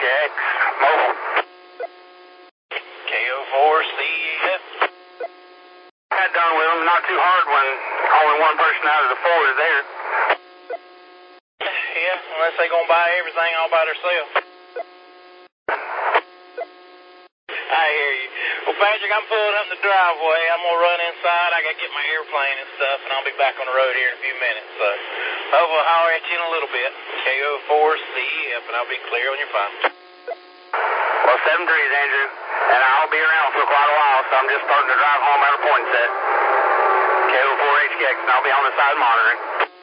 HX, mobile. KO4CF. Got done with them, not too hard when only one person out of the four is there. Yeah, unless they gonna buy everything all by themselves. I hear you. Well, Patrick, I'm pulling up in the driveway. I'm gonna run inside. I gotta get my airplane and stuff, and I'll be back on the road here in a few minutes. So, hopefully I'll holler at you in a little bit. KO4CF, and I'll be clear on your phone. Well, 7-3, Andrew, and I'll be around for quite a while, so I'm just starting to drive home out of Poinsett. KO4HX, and I'll be on the side monitoring.